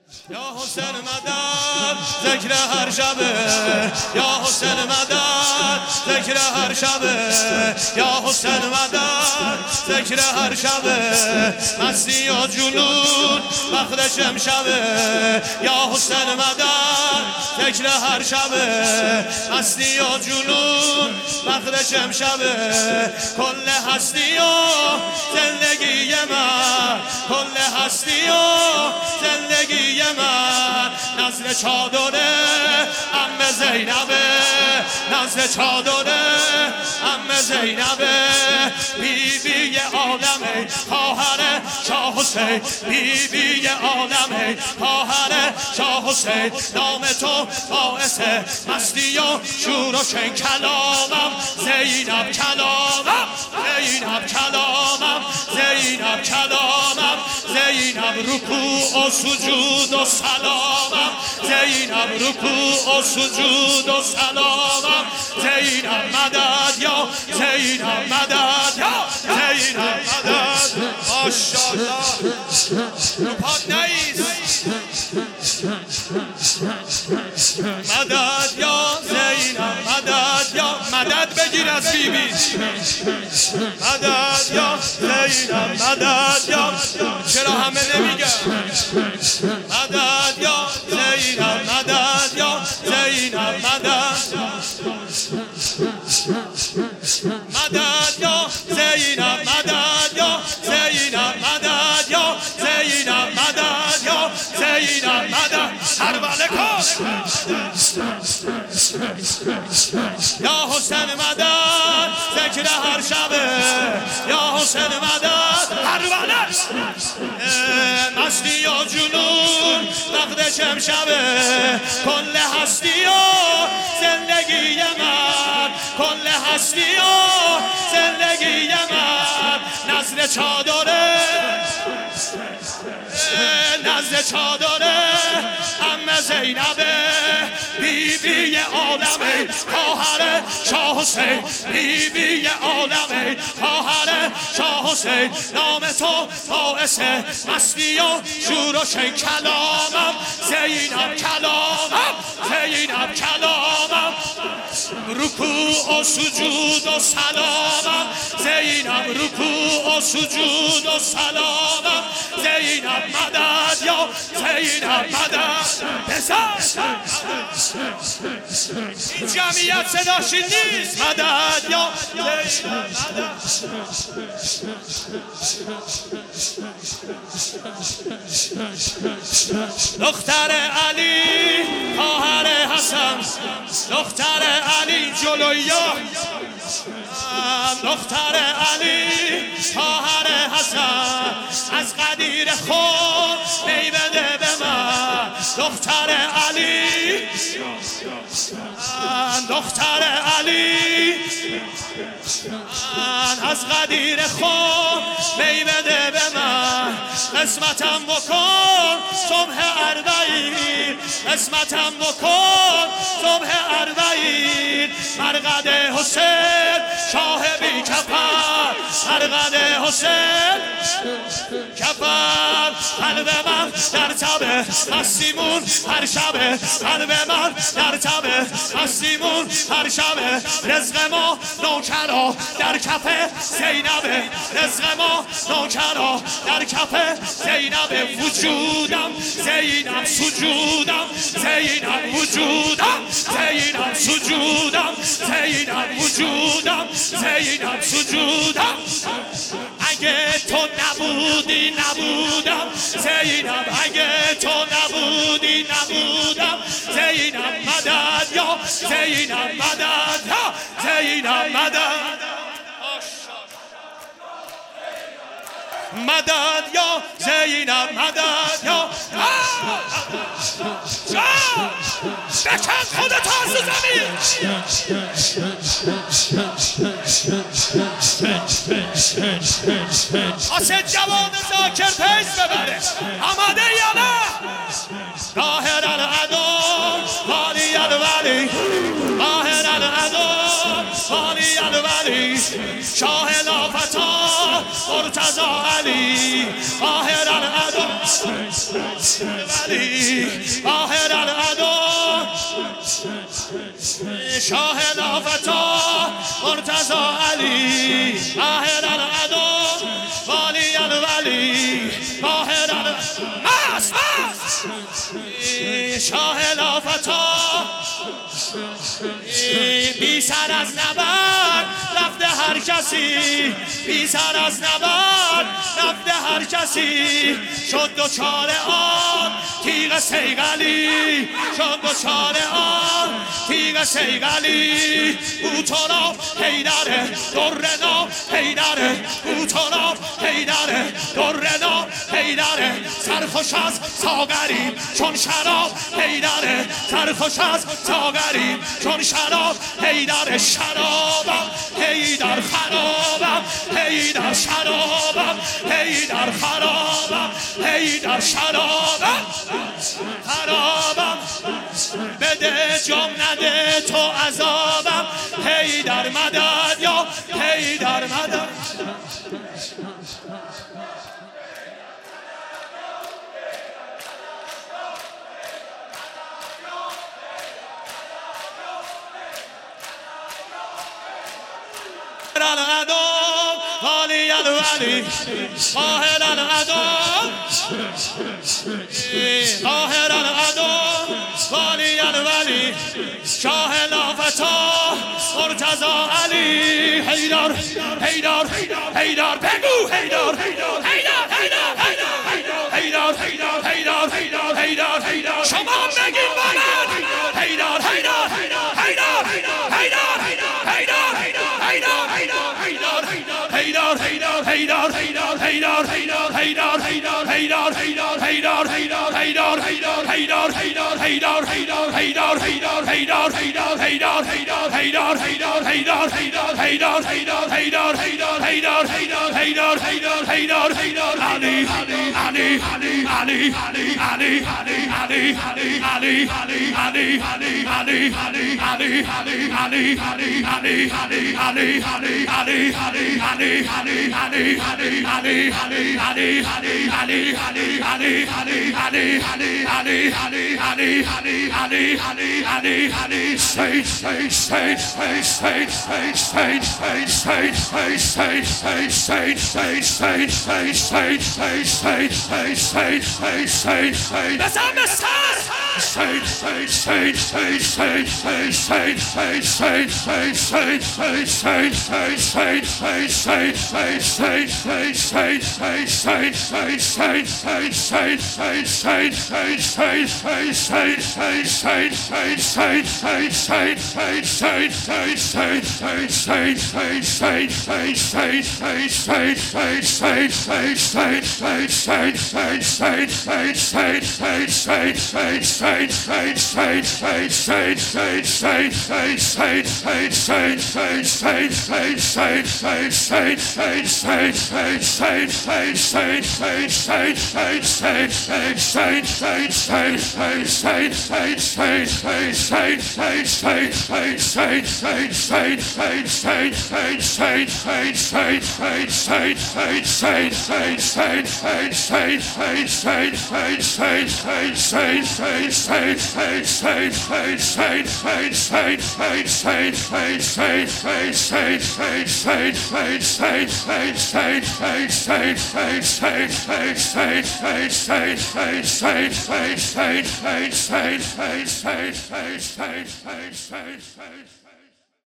یا حسین مدد ذکر هر شبه، یا حسین مدد ذکر هر شبه، یا حسین مدد ذکر هر شبه، مستی و جنون وقت شمشبه، یا حسین مدد ذکر هر شبه، مستی و جنون وقت شمشبه، کل هستی و زندگی من، کل هستی و زندگی من، نزل چادره عمه زینبه، نزل چادره عمه زینبه، بیبی عالمه خواهر شاه حسین، بیبی عالمه خواهر شاه حسین، نام تو باعث مستی و شور و شین، کلامم زینب، کلامم زینب، کلامم زینب، کلامم زینب، رکوع و سجود و سلامم زینب، رکوع و سجود و سلامم زینب، مدد یا زینب، مدد یا زینب، مدد. ماشاءالله پاک نیست، مدد یا زینب، مدد یا مدد بگیر از بیبی، مدد یا زینب، مدد یا چرا همه نمیگن، مدد یا زینب، مدد یا زینب، مدد، مدد یا زینب، مدد یا زینب، مدد یا زینب، مدد یا زینب، مدد هر بله کن، یا حسین مدد ذکر هر شبه، یا حسین مدد هر بله، مستی و جنون وقت شمشبه، کل هستی و زندگی من، کل هستی و زندگی من، نزل چادره نزل چادره عمه زینبه، بیبی عالمه خواهر شاه حسین، بیبی عالمه خواهر شاه حسین، نام تو باعث مستی و شور و شین، کلامم زینب، کلامم زینب، کلامم رکوع و سجود و سلامم زینب، رکوع و سجود و سلامم زینب، مدد یا زینب، مدد. بزن این جمعیت صداشی نیست، مدد یا زینب، مدد. دختر علی خواهر حسن، دختر علی جلویا، دختر علی خواهر حسن، از قدیر خود می بده به من، دختر علی، دختر علی از قدیر خود می بده به من، قسمتم بکن صبح اربعین، قسمتم بکن صبح اربعین، مرقد حسین شاه بی کفر، مرقد حسین کفر، قلب من در تبه مسیمون هر شبه، قلب من در تبه مسیمون هر شبه، رزق ما نوکرا در کف زینبه، رزق ما نوکرا در کف زینبه، وجودم زینب، سجودم زینب، وجودم زینب، سجودم زینب، وجودم زینب، سجودم، اگه تو نبودی نبودم زینب، اگه تو نبودی نبودم زینب، مدد یا زینب، مدد یا زینب، مدد، مدد یا زینب، مدد یا بکن خودت از زمین، آسد جوان ذاکر پیش ببره، آماده یا نه؟ ظاهر العدم والی الولی، ظاهر العدم والی الولی، شاه لافتا مرتضی علی، ظاهر العدم ولی آهر العدا شاه لافتا مرتضا علی آهر العدا والی الولی آهر ماس شاه لافتا بی سر از نبرد رفته هر کسی بی سر از نبرد رفته هر کسی شد دوچار آن تیغ سیغلی شد دوچار آن تیغ سیغلی بوتونا حیدره درنا حیدره بوتونا حیدره درنا حیدره سرخوش از ساغری چون شراب حیدره سرخوش از ساغری چون شراب حیدر شرابم حیدر خرابم حیدر شرابم حیدر خرابم حیدر شرابم خرابم بده جام نده تو عذابم حیدر مدد یا حیدر مدد العدم والی الولی قاهر العدم قاهر العدم والی الولی شاه لافتا مرتضا علی حیدر حیدر حیدر بگو حیدر حیدر حیدر حیدر حیدر حیدر حیدر حیدر شما بگید با من حیدر حیدر حیدر حیدر